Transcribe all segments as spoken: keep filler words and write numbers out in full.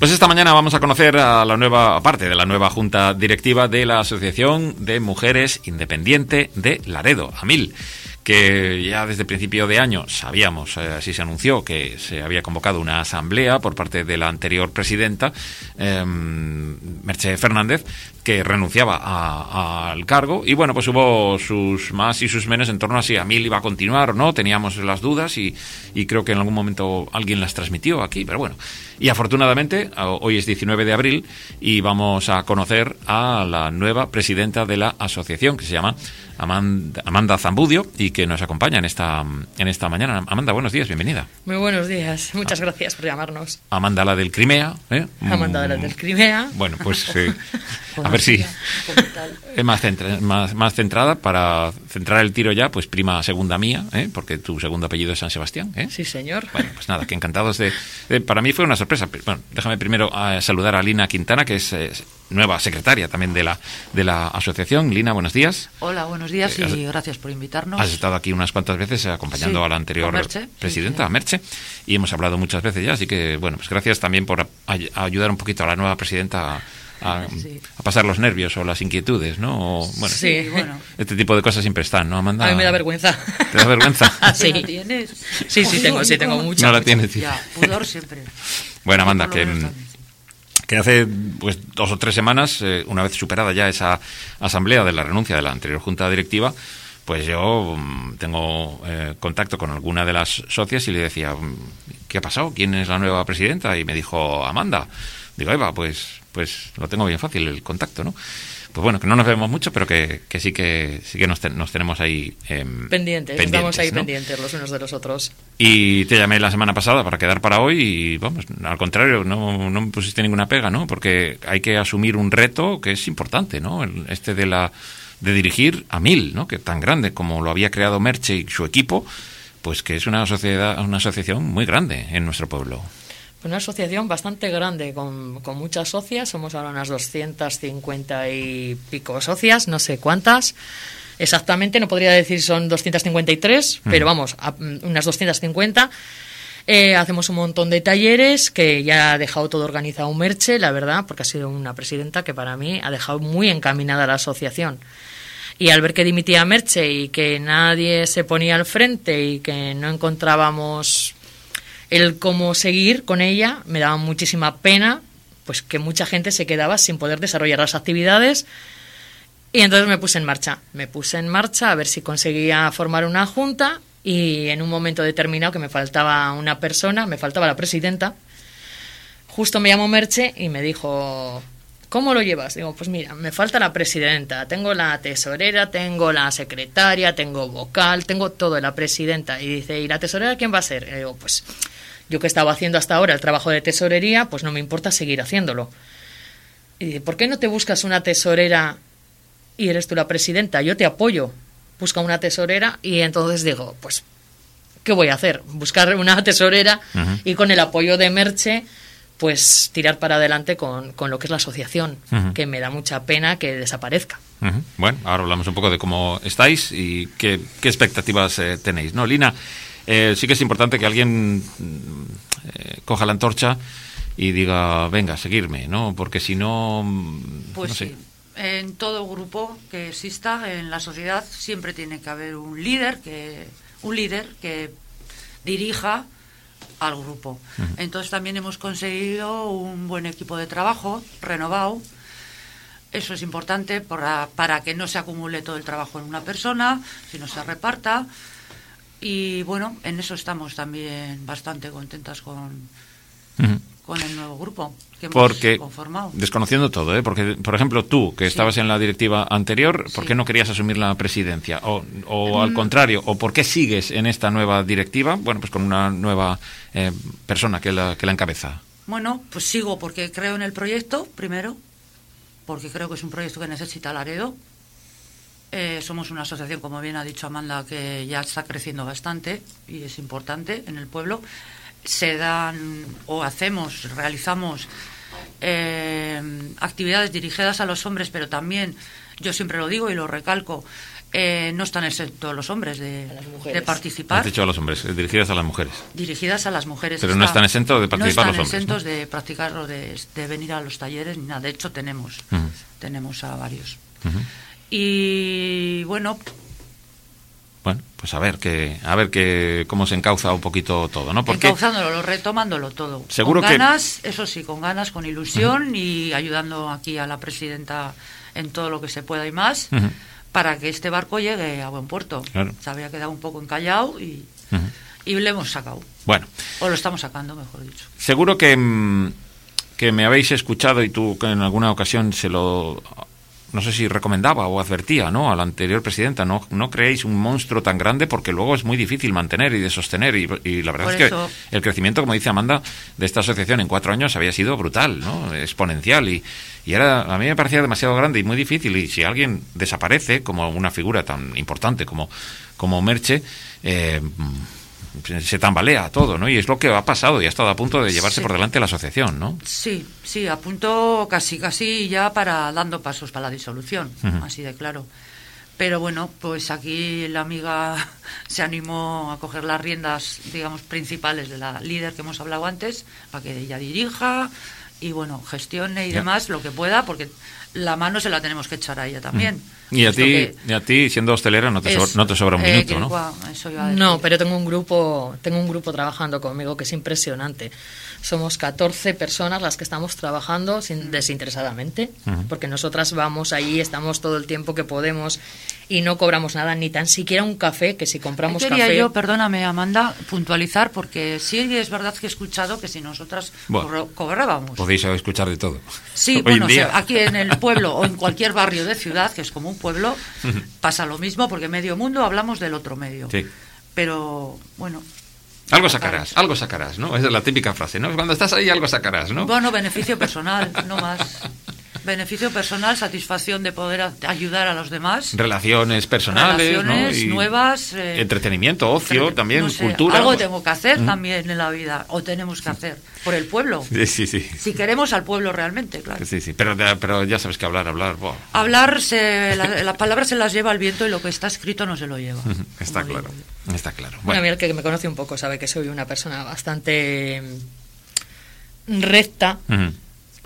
Pues esta mañana vamos a conocer a la nueva parte de la nueva junta directiva de la Asociación de Mujeres Independiente de Laredo, AMIL, que ya desde principio de año sabíamos, eh, así se anunció, que se había convocado una asamblea por parte de la anterior presidenta, eh, Merche Fernández, que renunciaba a, a, al cargo, y bueno, pues hubo sus más y sus menos en torno a si AMIL iba a continuar o no. Teníamos las dudas y, y creo que en algún momento alguien las transmitió aquí, pero bueno. Y afortunadamente, hoy es diecinueve de abril y vamos a conocer a la nueva presidenta de la asociación, que se llama Amanda, Amanda Zambudio, y que nos acompaña en esta, en esta mañana. Amanda, buenos días, bienvenida. Muy buenos días, muchas ah. gracias por llamarnos. Amanda, la del Crimea. ¿eh? Amanda, la del Crimea. Bueno, pues eh, a ver si es más, centra, más, más centrada, para centrar el tiro ya, pues prima segunda mía, ¿eh? Porque tu segundo apellido es San Sebastián. ¿eh? Sí, señor. Bueno, pues nada, que encantados de, de... Para mí fue una sorpresa. Bueno, déjame primero uh, saludar a Lina Quintana, que es... Eh, nueva secretaria también de la de la asociación. Lina, buenos días. Hola, buenos días y eh, has, gracias por invitarnos. Has estado aquí unas cuantas veces acompañando sí, a la anterior Merche, presidenta, sí, sí. Merche, y hemos hablado muchas veces ya, así que, bueno, pues gracias también por a, a ayudar un poquito a la nueva presidenta a, a, sí. a pasar los nervios o las inquietudes, ¿no? O, bueno, sí, bueno. Este tipo de cosas siempre están, ¿no, Amanda? A mí me da vergüenza. ¿Te da vergüenza? Sí. ¿No tienes? Sí, sí, tengo, sí, tengo mucha. No la mucha. tienes. Ya, pudor siempre. Bueno, Amanda, que... que hace pues dos o tres semanas, eh, una vez superada ya esa asamblea de la renuncia de la anterior junta directiva, pues yo um, tengo eh, contacto con alguna de las socias y le decía, ¿qué ha pasado? ¿Quién es la nueva presidenta? Y me dijo, Amanda. Digo, Eva, pues pues lo tengo bien fácil el contacto, ¿no? Pues bueno, que no nos vemos mucho, pero que, que sí que sí que nos, te, nos tenemos ahí eh, pendientes, pendientes, estamos ahí, ¿no? Pendientes los unos de los otros. Y te llamé la semana pasada para quedar para hoy y, vamos, al contrario, no, no me pusiste ninguna pega, ¿no? Porque hay que asumir un reto que es importante, ¿no? Este de la de dirigir AMIL, ¿no? Que tan grande como lo había creado Merche y su equipo, pues que es una sociedad, una asociación muy grande en nuestro pueblo. Una asociación bastante grande, con, con muchas socias. Somos ahora unas doscientas cincuenta y pico socias, no sé cuántas. Exactamente, no podría decir son doscientas cincuenta y tres, mm. pero vamos, a, unas doscientas cincuenta. Eh, hacemos un montón de talleres que ya ha dejado todo organizado Merche, la verdad, porque ha sido una presidenta que para mí ha dejado muy encaminada la asociación. Y al ver que dimitía Merche y que nadie se ponía al frente y que no encontrábamos el cómo seguir con ella, me daba muchísima pena pues que mucha gente se quedaba sin poder desarrollar las actividades, y entonces me puse en marcha me puse en marcha a ver si conseguía formar una junta, y en un momento determinado que me faltaba una persona, me faltaba la presidenta, justo me llamó Merche y me dijo, ¿cómo lo llevas? Digo, pues mira, me falta la presidenta, tengo la tesorera, tengo la secretaria, tengo vocal, tengo todo de la presidenta. Y dice, ¿y la tesorera quién va a ser? Y digo, pues yo que estaba haciendo hasta ahora el trabajo de tesorería, pues no me importa seguir haciéndolo. Y dice, ¿por qué no te buscas una tesorera y eres tú la presidenta? Yo te apoyo, busca una tesorera. Y entonces digo, pues, ¿qué voy a hacer? Buscar una tesorera uh-huh. y con el apoyo de Merche, pues tirar para adelante con, con lo que es la asociación, uh-huh. que me da mucha pena que desaparezca. Uh-huh. Bueno, ahora hablamos un poco de cómo estáis y qué, qué expectativas eh, tenéis, ¿no? Lina, eh, sí que es importante que alguien eh, coja la antorcha y diga, venga, seguirme, ¿no? Porque si no... Pues no sé. Sí. En todo grupo que exista en la sociedad siempre tiene que haber un líder que un líder que dirija al grupo. Uh-huh. Entonces también hemos conseguido un buen equipo de trabajo renovado. Eso es importante para, para que no se acumule todo el trabajo en una persona, sino se reparta. Y bueno, en eso estamos también bastante contentas con, uh-huh. con el nuevo grupo que hemos porque, conformado. Desconociendo todo, ¿eh? Porque, por ejemplo, tú, que sí. estabas en la directiva anterior, ¿por sí. qué no querías asumir la presidencia? O, o mm. al contrario, ¿o por qué sigues en esta nueva directiva? Bueno, pues con una nueva eh, persona que la, que la encabeza. Bueno, pues sigo porque creo en el proyecto, primero, porque creo que es un proyecto que necesita Laredo. Eh, somos una asociación, como bien ha dicho Amanda, que ya está creciendo bastante y es importante en el pueblo. Se dan o hacemos, realizamos eh, actividades dirigidas a los hombres, pero también, yo siempre lo digo y lo recalco, eh, no están exentos los hombres de, de participar. Has dicho a los hombres, dirigidas a las mujeres. Dirigidas a las mujeres. Pero está, no están exentos de participar no los hombres. No están exentos ¿no? de practicar o de, de venir a los talleres ni nada. De hecho, tenemos, uh-huh. tenemos a varios. Uh-huh. Y bueno... Bueno, pues a ver que a ver que cómo se encauza un poquito todo, ¿no? Porque encauzándolo, retomándolo todo. Seguro con ganas, que... eso sí, con ganas, con ilusión uh-huh. y ayudando aquí a la presidenta en todo lo que se pueda y más uh-huh. para que este barco llegue a buen puerto. Claro. Se había quedado un poco encallado y, uh-huh. y le hemos sacado. Bueno. O lo estamos sacando, mejor dicho. Seguro que, que me habéis escuchado y tú que en alguna ocasión se lo... no sé si recomendaba o advertía, ¿no?, a la anterior presidenta, no no creéis un monstruo tan grande porque luego es muy difícil mantener y de sostener y, y la verdad Por es que eso... el crecimiento, como dice Amanda, de esta asociación en cuatro años había sido brutal, ¿no?, exponencial y, y era, a mí me parecía demasiado grande y muy difícil y si alguien desaparece como una figura tan importante como, como Merche, eh, se tambalea todo, ¿no? Y es lo que ha pasado y ha estado a punto de llevarse sí. por delante la asociación, ¿no? Sí, sí, a punto casi, casi ya para dando pasos para la disolución, uh-huh. así de claro. Pero bueno, pues aquí la amiga se animó a coger las riendas, digamos, principales de la líder que hemos hablado antes, para que ella dirija y, bueno, gestione y yeah. demás lo que pueda, porque la mano se la tenemos que echar a ella también. Uh-huh. Y a ti, y a ti siendo hostelera no te, es, so, no te sobra un eh, minuto, ¿no? Guau, eso iba a decir. No, pero tengo un grupo, tengo un grupo trabajando conmigo que es impresionante. Somos catorce personas las que estamos trabajando sin, desinteresadamente, uh-huh. porque nosotras vamos allí, estamos todo el tiempo que podemos y no cobramos nada, ni tan siquiera un café, que si compramos quería café... yo, perdóname Amanda, puntualizar, porque sí es verdad que he escuchado que si nosotras bueno, cobrábamos... Podéis escuchar de todo. Sí, Hoy bueno, en día. O sea, aquí en el pueblo o en cualquier barrio de ciudad, que es como un pueblo, uh-huh. pasa lo mismo, porque medio mundo hablamos del otro medio. Sí. Pero, bueno... Algo sacarás, algo sacarás, ¿no? Esa es la típica frase, ¿no? Cuando estás ahí algo sacarás, ¿no? Bueno, beneficio personal, no más. Beneficio personal, satisfacción de poder a- ayudar a los demás. Relaciones personales, Relaciones ¿no? Y nuevas. Eh, entretenimiento, ocio, entre- también, no sé, cultura. Algo pues. tengo que hacer ¿Mm? también en la vida, o tenemos que hacer, por el pueblo. Sí, sí, sí. Si queremos al pueblo realmente, claro. Sí, sí, pero, pero ya sabes que hablar, hablar... Wow. Hablar, se, la, las palabras se las lleva el viento y lo que está escrito no se lo lleva. Está como claro, digo. está claro. Bueno, a mí el que me conoce un poco sabe que soy una persona bastante recta, Uh-huh.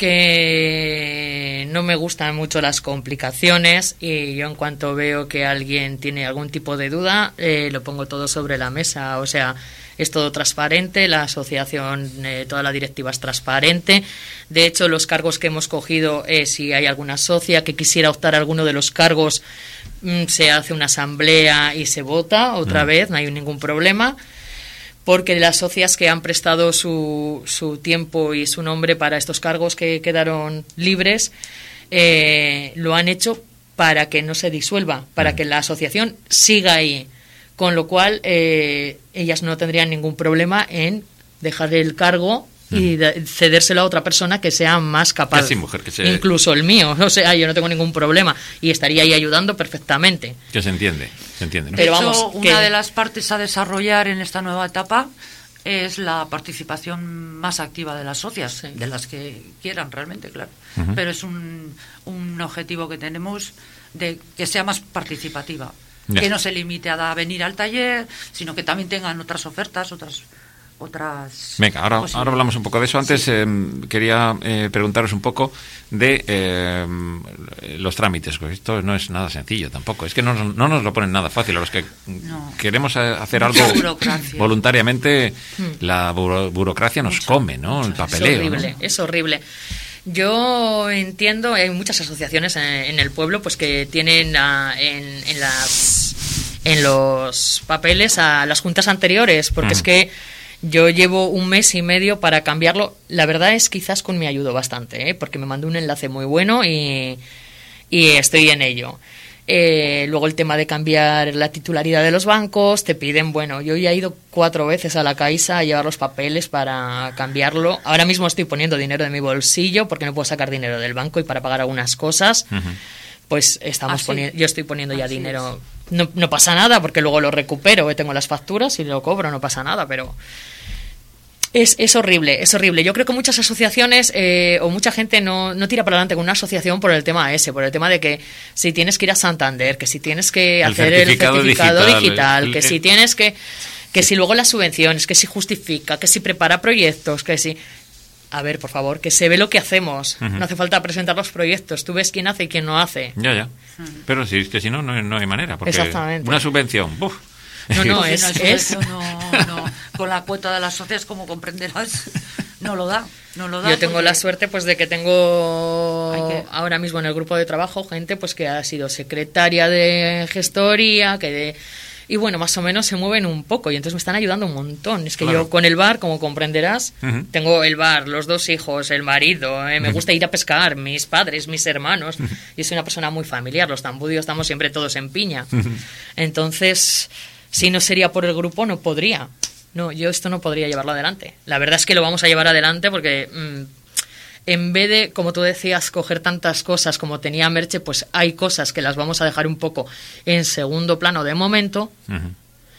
que no me gustan mucho las complicaciones y yo en cuanto veo que alguien tiene algún tipo de duda, eh, lo pongo todo sobre la mesa. O sea, es todo transparente, la asociación, eh, toda la directiva es transparente. De hecho, los cargos que hemos cogido, eh, si hay alguna socia que quisiera optar a alguno de los cargos, mm, se hace una asamblea y se vota otra mm. vez, no hay ningún problema. Porque las socias que han prestado su, su tiempo y su nombre para estos cargos que quedaron libres, eh, lo han hecho para que no se disuelva, para que la asociación siga ahí. Con lo cual, eh, ellas no tendrían ningún problema en dejar el cargo y de, cedérselo a otra persona que sea más capaz. Sí, mujer, que se... Incluso el mío. O sea, yo no tengo ningún problema y estaría ahí ayudando perfectamente. Que se entiende, se entiende, ¿no? De Pero hecho, vamos, una que... de las partes a desarrollar en esta nueva etapa es la participación más activa de las socias, sí. de las que quieran realmente, claro. Uh-huh. Pero es un, un objetivo que tenemos de que sea más participativa. Yeah. Que no se limite a venir al taller, sino que también tengan otras ofertas, otras... otras Venga, ahora, ahora hablamos un poco de eso. Antes sí. eh, quería eh, preguntaros un poco de eh, los trámites, porque esto no es nada sencillo tampoco. Es que no, no nos lo ponen nada fácil. A los que no. queremos hacer algo voluntariamente, hmm. la buro, burocracia nos mucho, come, ¿no? Mucho. El papeleo. Es horrible, ¿no? es horrible. Yo entiendo, hay muchas asociaciones en, en el pueblo pues que tienen a, en, en las en los papeles a las juntas anteriores, porque hmm. es que yo llevo un mes y medio para cambiarlo. La verdad es quizás con mi ayuda bastante, ¿eh? Porque me mandó un enlace muy bueno y, y estoy en ello. Eh, luego el tema de cambiar la titularidad de los bancos, te piden, bueno, yo ya he ido cuatro veces a la Caixa a llevar los papeles para cambiarlo. Ahora mismo estoy poniendo dinero de mi bolsillo porque no puedo sacar dinero del banco y para pagar algunas cosas. Uh-huh. Pues estamos poniendo, yo estoy poniendo ya Así dinero. No, no pasa nada porque luego lo recupero, tengo las facturas y lo cobro, no pasa nada, pero Es, es horrible, es horrible. Yo creo que muchas asociaciones eh, o mucha gente no, no tira para adelante con una asociación por el tema ese, por el tema de que si tienes que ir a Santander, que si tienes que El hacer certificado el certificado digital, digital, el- que el- si tienes que... que si luego las subvenciones, que si justifica, que si prepara proyectos, que si... A ver, por favor, que se ve lo que hacemos. Ujú. No hace falta presentar los proyectos. Tú ves quién hace y quién no hace. Ya, ya. Pero si es que si no, no, no hay manera. Porque Exactamente. una subvención, ¡buf! No, no, Porque es- no, es- eso no, no, con la cuota de las socias, como comprenderás, no lo da, no lo da. Yo tengo porque- la suerte pues de que tengo Hay que- ahora mismo en el grupo de trabajo gente pues que ha sido secretaria de gestoría, que de... y bueno, más o menos se mueven un poco y entonces me están ayudando un montón. Es que Claro. yo con el bar, como comprenderás, Ujú. tengo el bar, los dos hijos, el marido, eh, me gusta ir a pescar, mis padres, mis hermanos. Y soy una persona muy familiar, los tambudios estamos siempre todos en piña. Entonces, si no sería por el grupo, no podría. No, yo esto no podría llevarlo adelante. La verdad es que lo vamos a llevar adelante porque... mm, en vez de, como tú decías, coger tantas cosas como tenía Merche, pues hay cosas que las vamos a dejar un poco en segundo plano de momento, Ujú.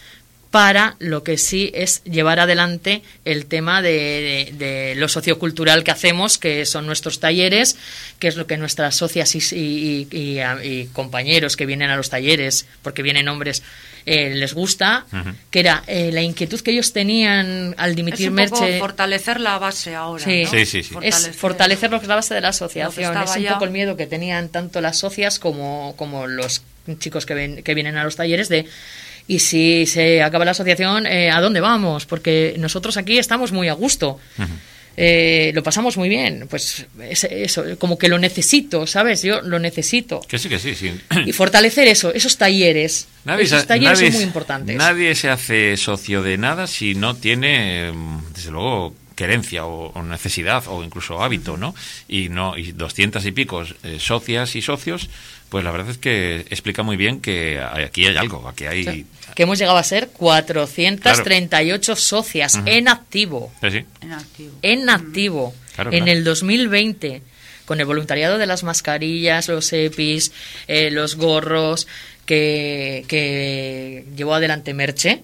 para lo que sí es llevar adelante el tema de, de- de lo sociocultural que hacemos, que son nuestros talleres, que es lo que nuestras socias y, y- y- y- y compañeros que vienen a los talleres, porque vienen hombres, eh, les gusta, Ujú. que era eh, la inquietud que ellos tenían al Es dimitir un poco Merche. fortalecer la base ahora, Sí. ¿no? Sí, sí, sí. Es fortalecer lo que es la base de la asociación. estaba Es un ya. poco el miedo que tenían tanto las socias como, como los chicos que, ven, que vienen a los talleres de... Y si se acaba la asociación, eh, ¿a dónde vamos? Porque nosotros aquí estamos muy a gusto. Ujú. Eh, lo pasamos muy bien. Pues es- eso, como que lo necesito, ¿sabes? Yo lo necesito. Que sí, que sí, sí. Y fortalecer eso, esos talleres. Nadie, esos se- talleres nadie son muy se- importantes. Nadie se hace socio de nada si no tiene, mm, desde luego, querencia o, o necesidad o incluso hábito, ¿no? Y no y doscientas y picos eh, socias y socios, pues la verdad es que explica muy bien que hay- aquí hay algo, aquí hay... Sí. Que hemos llegado a ser cuatrocientas treinta y ocho socias Ujú. en activo. Sí, sí. En activo. En activo. Claro, en claro. el dos mil veinte, con el voluntariado de las mascarillas, los EPIs, eh, los gorros que, que llevó adelante Merche,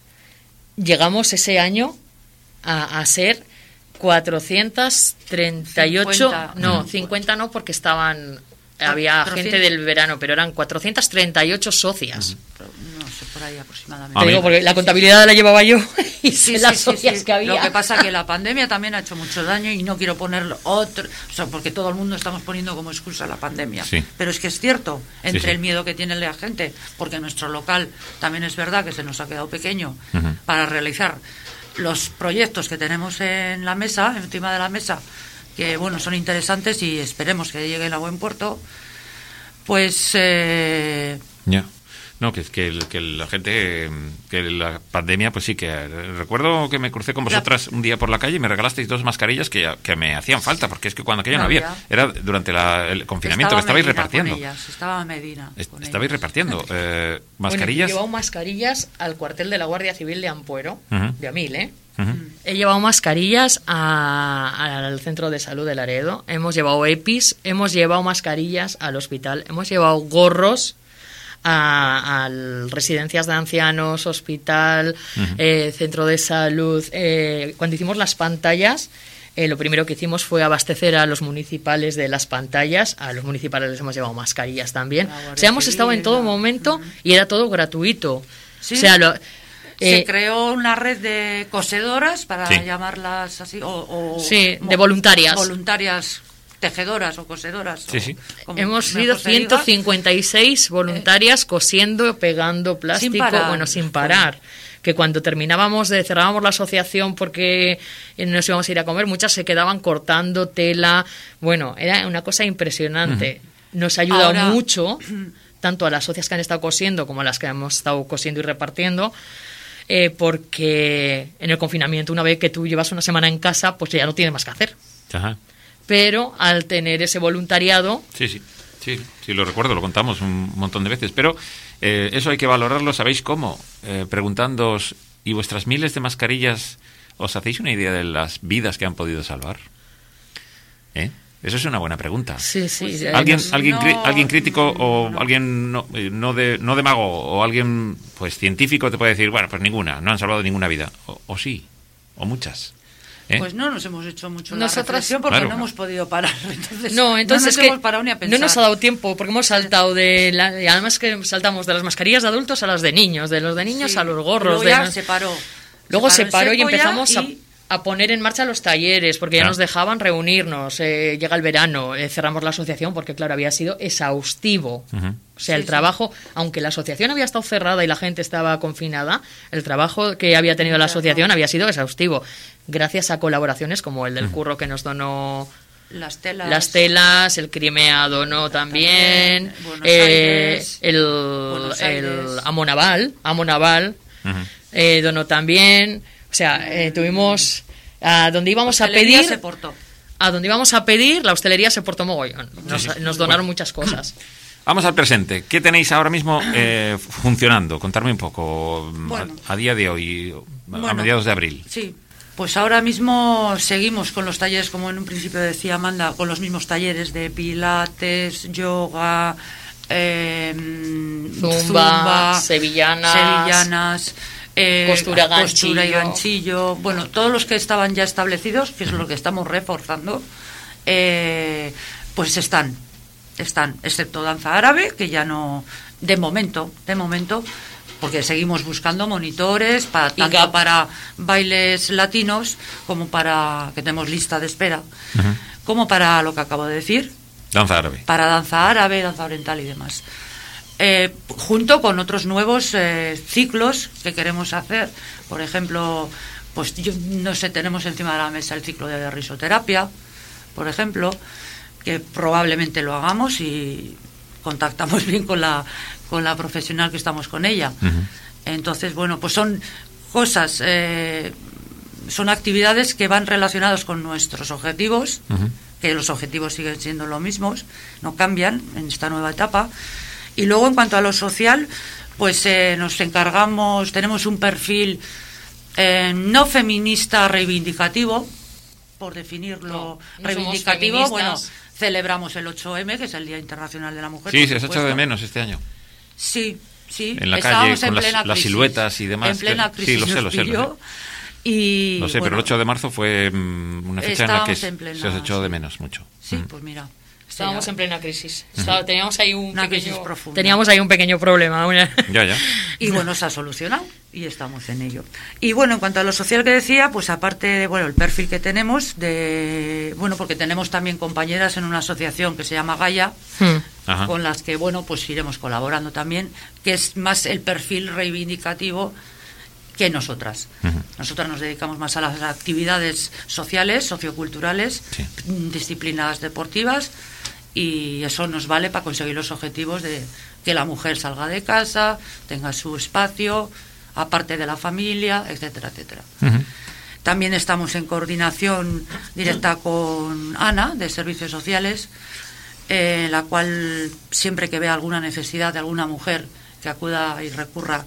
llegamos ese año a, a ser cuatrocientas treinta y ocho, cincuenta. no, Mm. cincuenta no, porque estaban, había cuatrocientos. gente del verano, pero eran cuatrocientas treinta y ocho socias. No sé, por ahí aproximadamente. A Te mí- digo, porque la contabilidad la llevaba yo y Sí, sé sí, las sí, socias sí. que había. Lo que pasa es que la pandemia también ha hecho mucho daño y no quiero poner otro, o sea, porque todo el mundo estamos poniendo como excusa la pandemia. Sí. Pero es que es cierto, entre Sí, sí. el miedo que tiene la gente, porque nuestro local también es verdad que se nos ha quedado pequeño Ujú. para realizar los proyectos que tenemos en la mesa, encima de la mesa, que bueno, son interesantes y esperemos que lleguen a buen puerto. Pues eh, Ya. No, que, que, que la gente, que la pandemia, pues sí, que eh, recuerdo que me crucé con vosotras un día por la calle y me regalasteis dos mascarillas que, que me hacían falta, porque es que cuando aquello no, No había, había. era durante la- el confinamiento estaba que estabais Medina repartiendo. con ellas, estaba Medina Est- con estabais ellas. repartiendo eh, Bueno, mascarillas. he llevado mascarillas al cuartel de la Guardia Civil de Ampuero, Ujú. de Amil, ¿eh? Ujú. He llevado mascarillas a- al centro de salud de Laredo, hemos llevado EPIs, hemos llevado mascarillas al hospital, hemos llevado gorros a, a residencias de ancianos, hospital, Ujú. eh, centro de salud. Eh, cuando hicimos las pantallas, eh, lo primero que hicimos fue abastecer a los municipales de las pantallas. A los municipales les hemos llevado mascarillas también. La Guardia O sea, hemos Civil, estado en todo la- momento Ujú. y era todo gratuito. Sí. O sea, lo, Se eh, creó una red de cosedoras, para Sí. llamarlas así, o, o- Sí, mo- de voluntarias. Voluntarias tejedoras o cosedoras. Sí, o sí. como hemos mejor sido se diga. ciento cincuenta y seis voluntarias cosiendo, pegando plástico, parar. bueno, sin parar. Que cuando terminábamos de cerrábamos la asociación porque eh, nos íbamos a ir a comer, muchas se quedaban cortando tela. Bueno, era una cosa impresionante. Nos ha ayudado Ahora- mucho, tanto a las socias que han estado cosiendo como a las que hemos estado cosiendo y repartiendo. eh, porque en el confinamiento, una vez que tú llevas una semana en casa, pues ya no tienes más que hacer. Ajá. Pero al tener ese voluntariado, Sí, sí, sí, sí, lo recuerdo, lo contamos un montón de veces, pero eh, eso hay que valorarlo, ¿sabéis cómo? Eh, preguntándoos, ¿y vuestras miles de mascarillas os hacéis una idea de las vidas que han podido salvar? ¿Eh? Eso es una buena pregunta. sí, sí. Pues, eh, ¿Alguien, no, alguien, cri- no, alguien crítico o no. alguien no, eh, no, de, no de mago o alguien pues científico te puede decir, bueno, pues ninguna, no han salvado ninguna vida? O, o sí, o muchas. ¿Eh? Pues no nos hemos hecho mucho Nosotras- la reflexión porque Claro. no hemos podido parar. Entonces, No, entonces no es nos que hemos parado ni a pensar. no nos ha dado tiempo, porque hemos saltado de... La, y además que saltamos de las mascarillas de adultos a las de niños, de los de niños Sí. a los gorros. Luego de ya los- se paró. Luego se el paró y seco ya empezamos y- A, a poner en marcha los talleres, porque ya Claro. nos dejaban reunirnos. eh, llega el verano, eh, cerramos la asociación porque, claro, había sido exhaustivo. Ujú. O sea, Sí, el sí. trabajo, aunque la asociación había estado cerrada y la gente estaba confinada, el trabajo que había tenido la Claro. asociación había sido exhaustivo. Gracias a colaboraciones como el del curro que nos donó Las telas. las telas, el Crimea donó también, También, Buenos eh, Aires, el, Buenos el Aires. Amonaval, Amonaval Ujú. eh, donó también. O sea, eh, tuvimos a donde íbamos a Hostelería pedir, se portó. a donde íbamos a pedir, la hostelería se portó mogollón. Nos, Sí, sí. nos donaron Bueno. muchas cosas. Vamos al presente. ¿Qué tenéis ahora mismo eh, funcionando? Contarme un poco mm, Bueno. a, a día de hoy, a Bueno. mediados de abril. Sí, pues ahora mismo seguimos con los talleres, como en un principio decía Amanda, con los mismos talleres de pilates, yoga, eh, Zumba, sevillanas, sevillanas, eh, costura, costura y ganchillo. ganchillo. Bueno, todos los que estaban ya establecidos, que es lo que estamos reforzando, eh, pues están, están, excepto danza árabe, que ya no, de momento, de momento, porque seguimos buscando monitores para Y tanto gap. para bailes latinos como para, que tenemos lista de espera, como para lo que acabo de decir, Danza árabe. para danza árabe, danza oriental y demás. Eh, junto con otros nuevos eh, ciclos que queremos hacer, por ejemplo, pues yo no sé, tenemos encima de la mesa el ciclo de risoterapia, por ejemplo, que probablemente lo hagamos y contactamos bien con la con la profesional que estamos con ella. Ujú. Entonces, bueno, pues son cosas, eh, son actividades que van relacionadas con nuestros objetivos, Ujú. que los objetivos siguen siendo los mismos, no cambian en esta nueva etapa. Y luego, en cuanto a lo social, pues eh, nos encargamos, tenemos un perfil eh, no feminista reivindicativo, por definirlo No, no somos reivindicativo. Bueno, feministas. celebramos el ocho eme, que es el Día Internacional de la Mujer. Sí, por se os ha echado supuesto. de menos este año. Sí, sí. En la Estábamos calle, en con las- plena las crisis. siluetas y demás, En plena que- sí, crisis lo sé, nos lo sé, lo pilló. Y, No sé, pero bueno, el ocho de marzo fue mm, una fecha en la que estábamos en plena- se os echó de sí. menos mucho. Sí, Mm. pues mira. Estábamos era- en plena crisis. Estaba- teníamos ahí un Una crisis pequeño, profunda. teníamos ahí un pequeño problema. una- Ya, ya. Y bueno, se ha solucionado y estamos en ello. Y bueno, en cuanto a lo social que decía, pues aparte de, bueno, el perfil que tenemos, de bueno, porque tenemos también compañeras en una asociación que se llama Gaia, Hmm. Ajá. con las que, bueno, pues iremos colaborando también, que es más el perfil reivindicativo que nosotras. Ujú. Nosotras nos dedicamos más a las actividades sociales, socioculturales, Sí. disciplinas deportivas, y eso nos vale para conseguir los objetivos de que la mujer salga de casa, tenga su espacio, aparte de la familia, etcétera, etcétera. Ujú. También estamos en coordinación directa con Ana, de Servicios Sociales, eh, en la cual siempre que vea alguna necesidad de alguna mujer que acuda y recurra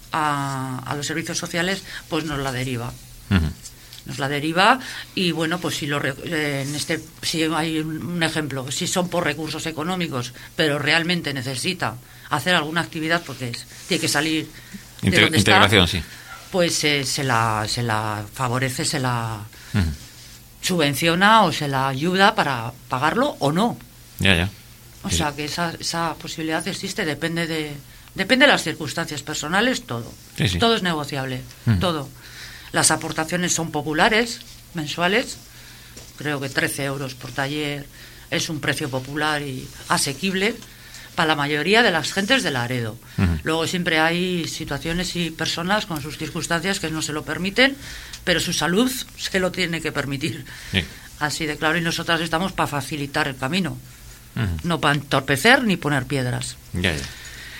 a, a los servicios sociales, pues nos la deriva. Ujú. Nos la deriva y bueno, pues si lo re- eh, en este si hay un, un ejemplo, si son por recursos económicos, pero realmente necesita hacer alguna actividad porque es- tiene que salir de Inte- donde está, integración, sí. pues eh, se la se la favorece, se la Ujú. subvenciona o se la ayuda para pagarlo o no. Ya, ya. O Sí. sea que esa, esa posibilidad existe, depende de depende de las circunstancias personales, todo. Sí, sí. Todo es negociable, Mm. todo. Las aportaciones son populares, mensuales. Creo que trece euros por taller es un precio popular y asequible para la mayoría de las gentes de Laredo. Ujú. Luego siempre hay situaciones y personas con sus circunstancias que no se lo permiten, pero su salud se lo tiene que permitir. Sí. Así de claro, y nosotras estamos para facilitar el camino, Ujú. no para entorpecer ni poner piedras. Ya, ya.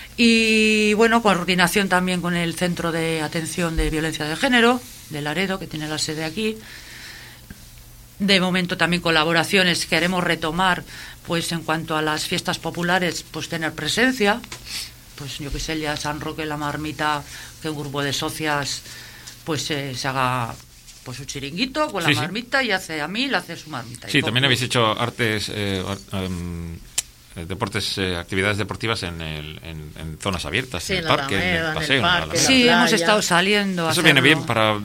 Y bueno, coordinación también con el Centro de Atención de Violencia de Género de Laredo, que tiene la sede aquí. De momento también colaboraciones queremos retomar, pues en cuanto a las fiestas populares, pues tener presencia. Pues yo que sé, el día de San Roque, la marmita, que un grupo de socias pues eh, se haga pues su chiringuito con la Sí, sí. marmita y hace a mí, le hace su marmita. Y Sí, con- también habéis hecho artes, eh, ar- em, eh, deportes, eh, actividades deportivas en, el, en, en zonas abiertas, Sí, en en el la parque, en Alameda, el en el paseo. en parque, la Alameda. Sí, la hemos playa. estado saliendo. a Eso viene hacerlo. bien para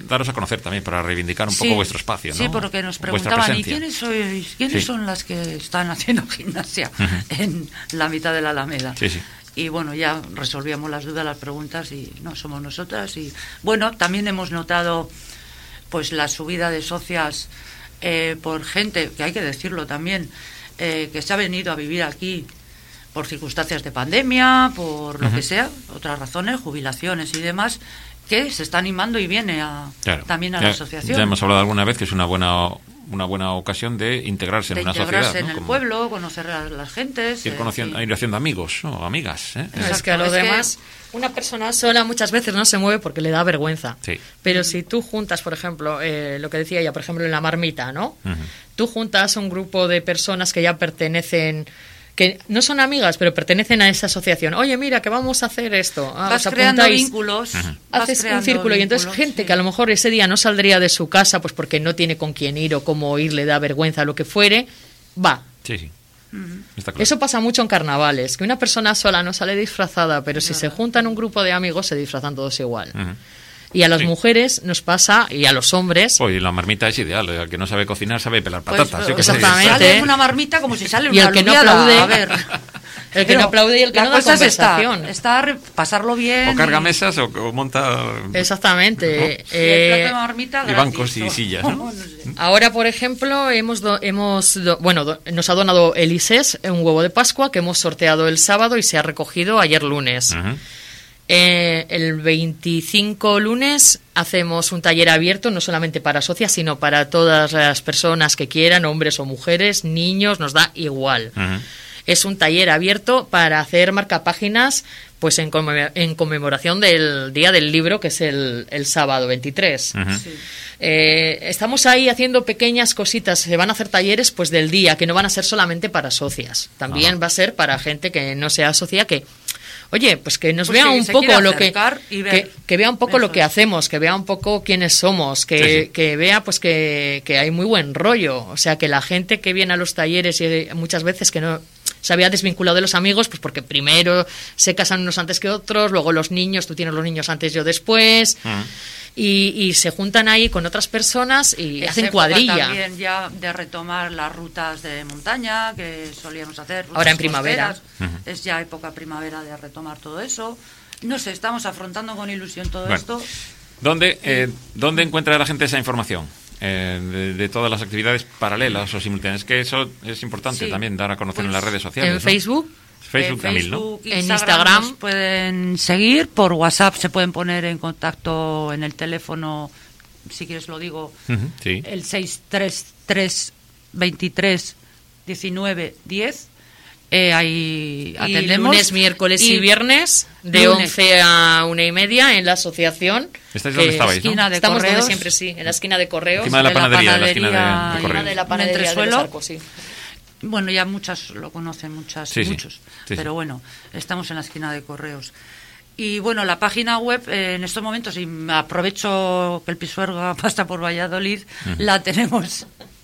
daros a conocer también, para reivindicar un Sí, poco vuestro espacio, ¿no? Sí, porque nos Vuestra preguntaban, ¿y presencia. quiénes sois? ¿Quiénes Sí. son las que están haciendo gimnasia en la mitad de la Alameda? Sí, sí. Y bueno, ya resolvíamos las dudas, las preguntas, y no, somos nosotras. Y bueno, también hemos notado pues la subida de socias eh, por gente, que hay que decirlo también, eh, que se ha venido a vivir aquí por circunstancias de pandemia, por lo Ujú. que sea, otras razones, jubilaciones y demás, que se está animando y viene a, Claro. también a ya, la asociación. Ya hemos hablado alguna vez que es una buena una buena ocasión de integrarse de en una integrarse sociedad, en ¿no? el Como pueblo, conocer a las gentes. ir eh, conociendo, sí. ir haciendo amigos, ¿no? Amigas, ¿eh? No, es Exacto, que a lo es que- demás, una persona sola muchas veces no se mueve porque le da vergüenza. Sí. Pero si tú juntas, por ejemplo, eh, lo que decía ella, por ejemplo, en la marmita, ¿no? Ujú. Tú juntas un grupo de personas que ya pertenecen, que no son amigas, pero pertenecen a esa asociación. Oye, mira, que vamos a hacer esto. Ah, Vas os creando apuntáis. vínculos. vas Haces un creando círculo y entonces vínculos, gente sí. que a lo mejor ese día no saldría de su casa pues porque no tiene con quién ir o cómo ir, le da vergüenza, lo que fuere, va. Sí, sí. Está claro. Eso pasa mucho en carnavales, que una persona sola no sale disfrazada, pero si se juntan un grupo de amigos se disfrazan todos igual. Ujú. Y a las Sí. mujeres nos pasa, y a los hombres, Oye, la marmita es ideal. El que no sabe cocinar sabe pelar Pues, patatas. yo qué sé. exactamente. Sale una marmita como si sale Y una el que no alubiada, aplaude- a ver. el que no aplaude y el que la no da cosa es estar, conversación. estar, pasarlo bien. O carga y- mesas o, o monta Exactamente. y el plato Eh, de marmita y gratis, bancos y ¿no? sillas, ¿no? No sé. Ahora, por ejemplo, hemos, do- hemos do- bueno, do- nos ha donado el I S E S un huevo de Pascua que hemos sorteado el sábado y se ha recogido ayer lunes. Ujú. Eh, el veinticinco lunes hacemos un taller abierto, no solamente para socias, sino para todas las personas que quieran, hombres o mujeres, niños, nos da igual. Ujú. Es un taller abierto para hacer marcapáginas pues en, conmemora- en conmemoración del Día del Libro, que es el, el sábado veintitrés. Ujú. Sí. Eh, estamos ahí haciendo pequeñas cositas. Se van a hacer talleres pues del día, que no van a ser solamente para socias. También Ajá. va a ser para gente que no sea socia, que oye, pues que nos Pues vea que un se poco quiera lo que, acercar y ver. que que vea un poco lo Eso que es. hacemos, que vea un poco quiénes somos, que, Sí, sí. que vea pues que, que hay muy buen rollo. O sea, que la gente que viene a los talleres y eh, muchas veces que no se había desvinculado de los amigos, pues porque primero se casan unos antes que otros, luego los niños, tú tienes los niños antes, yo después, Ujú. y, y se juntan ahí con otras personas y Es hacen época cuadrilla. También ya de retomar las rutas de montaña que solíamos hacer. rutas Ahora en primavera. costeras. Es ya época primavera de retomar todo eso. No sé, estamos afrontando con ilusión todo Bueno. esto. ¿Dónde, eh, ¿Dónde encuentra la gente esa información? Eh, de, de todas las actividades paralelas o simultáneas. Que eso es importante Sí. también, dar a conocer Pues, en las redes sociales. En ¿no? Facebook, Facebook, En Camil, ¿no? Facebook, En Instagram, Instagram. nos pueden seguir, por WhatsApp se pueden poner en contacto en el teléfono, si quieres lo digo, Ujú, sí. el seis tres tres veintitrés diecinueve diez. Eh, ahí y atendemos. lunes, miércoles y, Y viernes de lunes. once a una y media en la asociación. ¿Estáis que donde estabais, no? esquina de Estamos donde Correos. siempre sí, en la esquina de Correos. Encima de la de la panadería, de la esquina de, panadería, de encima Correos. de la panadería de Entresuelo. los Arcos, sí. Bueno, ya muchas lo conocen, muchas, Sí, sí. muchos. Sí, sí. Pero bueno, estamos en la esquina de Correos. Y bueno, la página web eh, en estos momentos, y me aprovecho que el Pisuerga pasa por Valladolid, la tenemos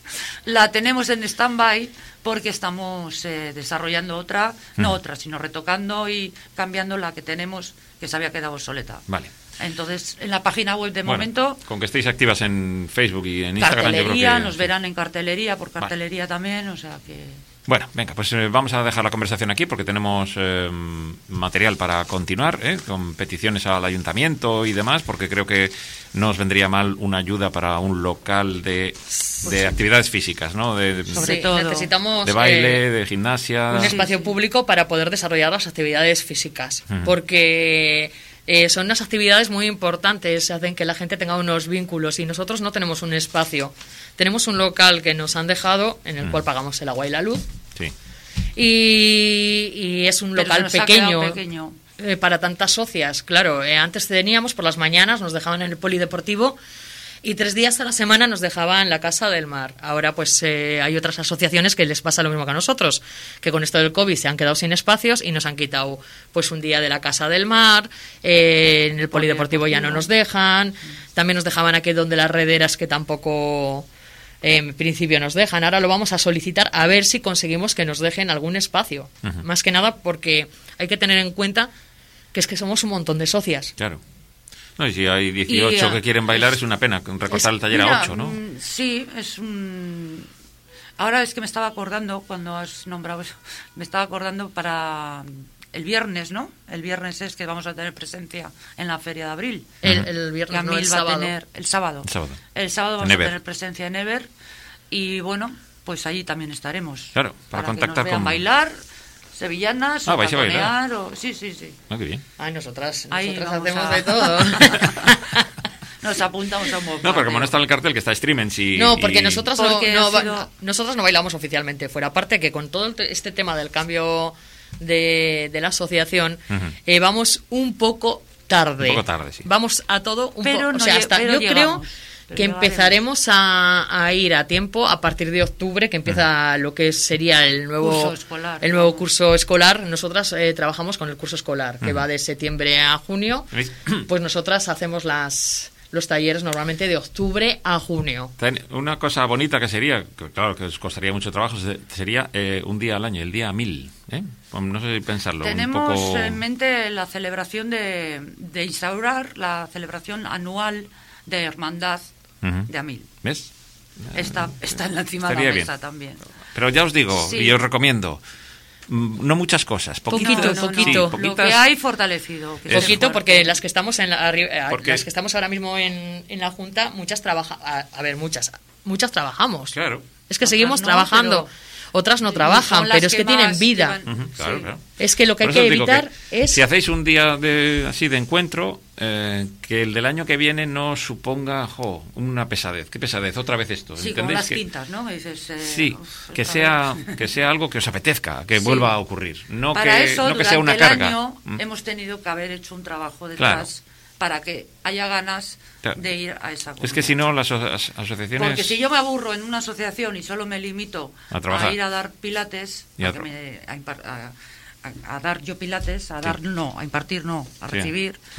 la tenemos en stand-by porque estamos eh, desarrollando otra, no otra, sino retocando y cambiando la que tenemos, que se había quedado obsoleta. Vale. Entonces, en la página web de Bueno, momento, con que estéis activas en Facebook y en Instagram, yo creo cartelería, que... nos sí. verán en cartelería, por cartelería también, o sea que... Bueno, venga, pues eh, vamos a dejar la conversación aquí porque tenemos eh, material para continuar, ¿eh? Con peticiones al ayuntamiento y demás, porque creo que no os vendría mal una ayuda para un local de, de actividades físicas, ¿no? De, de- Sobre Sí, todo. necesitamos de baile, eh, de gimnasia... un Sí, espacio sí. público para poder desarrollar las actividades físicas, Ujú. porque eh, son unas actividades muy importantes, hacen que la gente tenga unos vínculos y nosotros no tenemos un espacio. Tenemos un local que nos han dejado, en el Mm. cual pagamos el agua y la luz, Sí. y, y es un Pero local se nos ha quedado pequeño. pequeño. Eh, para tantas socias, claro. Eh, antes teníamos por las mañanas, nos dejaban en el polideportivo y tres días a la semana nos dejaban en la Casa del Mar. Ahora pues eh, hay otras asociaciones que les pasa lo mismo que a nosotros, que con esto del COVID se han quedado sin espacios y nos han quitado pues un día de la Casa del Mar, eh, en el polideportivo ya no nos dejan, también nos dejaban aquí donde las rederas que tampoco... eh, en principio nos dejan. Ahora lo vamos a solicitar a ver si conseguimos que nos dejen algún espacio. Ujú. Más que nada porque hay que tener en cuenta que es que somos un montón de socias. Claro. No, y si hay dieciocho Y, que quieren bailar, es, es una pena recortar es, el taller mira, a ocho, ¿no? mm, Sí, es un... Ahora es que me estaba acordando, cuando has nombrado eso, me estaba acordando para el viernes, ¿no? El viernes es que vamos a tener presencia en la Feria de Abril. El, el viernes, no, Camil el va sábado. a tener el sábado. El sábado. El sábado vamos En a Ever. tener presencia en Ever y bueno, pues allí también estaremos. Claro, para para contactar que nos vean con- bailar sevillanas, Ah, o vais a bailar. taconear, o sí, sí, sí. Ah, qué bien. Ay, nosotras, Ahí nosotras vamos hacemos a- de todo. Nos apuntamos a un No, pero como no está en el cartel, que está streaming, sí. No, porque y- nosotras Porque no, no ha ba- sido- nosotras no bailamos oficialmente fuera. Aparte que con todo el te- este tema del cambio de, de la asociación, Ujú. eh, vamos un poco tarde. Un poco tarde, sí. Vamos a todo un Pero poco. no O sea, lle- hasta pero yo llegamos, creo pero que llegaremos. empezaremos a, a ir a tiempo a partir de octubre, que empieza lo que sería el nuevo Curso escolar, el nuevo vamos. curso escolar. Nosotras eh, trabajamos con el curso escolar, que va de septiembre a junio. ¿Veis? Pues nosotras hacemos las los talleres normalmente de octubre a junio. Ten- Una cosa bonita que sería, que claro que os costaría mucho trabajo, se- sería eh, un día al año, el día mil. ¿eh? Pues no sé si pensarlo. Tenemos un poco... en mente la celebración de, de instaurar la celebración anual de Hermandad Ujú. de Amil. ¿Ves? Está, está en la encima de Estaría la bien. mesa también. Pero ya os digo, Sí. y os recomiendo, mm, no muchas cosas, poquito, Poquito, No, no, no. poquito. Lo poquitas- que hay fortalecido. que es Poquito, fuerte. porque las que estamos en la, arri- eh, Porque- las que estamos ahora mismo en, en la junta, muchas trabaja, a, a ver, muchas, muchas trabajamos. Claro. Es que Otras seguimos no, trabajando. pero- Otras no Son trabajan, las pero es que tienen más vida. llevan- Ujú, claro, Sí. claro. Es que lo que hay Por eso que os digo evitar es... si hacéis un día de, así de encuentro, eh, que el del año que viene no suponga jo, una pesadez. ¿Qué pesadez? Otra vez esto. Sí, como ¿entendéis? las que, quintas, ¿no? Me dices, eh, Sí, uf, que otra sea, vez. que sea algo que os apetezca, que Sí. vuelva a ocurrir. No Para que, eso, no que sea una durante el carga. año, Mm. hemos tenido que haber hecho un trabajo Claro. detrás para que haya ganas Claro. de ir a esa Es que si no, las aso- as- asociaciones... Porque si yo me aburro en una asociación y solo me limito A trabajar. ir a dar pilates, Y a a, que tra- me- a impar- a- a- a dar yo pilates, a dar no, a impartir no, a Sí, recibir, sí.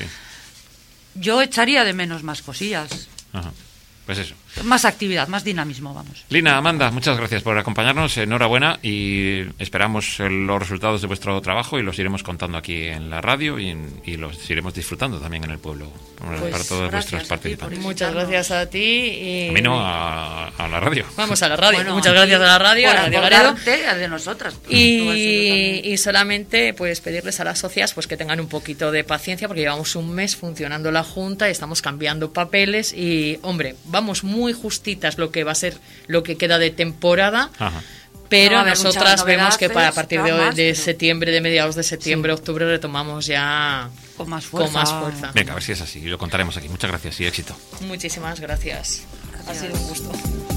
yo echaría de menos más cosillas, Ajá. Pues eso. más actividad, más dinamismo, vamos. Lina, Amanda, muchas gracias por acompañarnos. Enhorabuena y esperamos eh, los resultados de vuestro trabajo y los iremos contando aquí en la radio y, en- y los iremos disfrutando también en el pueblo Pues para todos gracias vuestros a ti participantes. por Muchas invitarnos. gracias a ti y... A mí no, a, a la radio. Vamos a la radio. Bueno, Muchas gracias a la radio, a por Radio Garedo. acordarte de nosotras. Tú has sido Y, también. y solamente pues pedirles a las socias pues que tengan un poquito de paciencia porque llevamos un mes funcionando la junta y estamos cambiando papeles y hombre, vamos muy justitas lo que va a ser lo que queda de temporada. Ajá. Pero No va a haber nosotras muchas vemos que para a novedades, partir de, dramas, de pero- septiembre, de mediados de septiembre, octubre, retomamos ya Con más fuerza. con más fuerza. Venga, a ver si es así. Lo contaremos aquí. Muchas gracias y éxito. Muchísimas gracias. Ha Gracias. sido un gusto.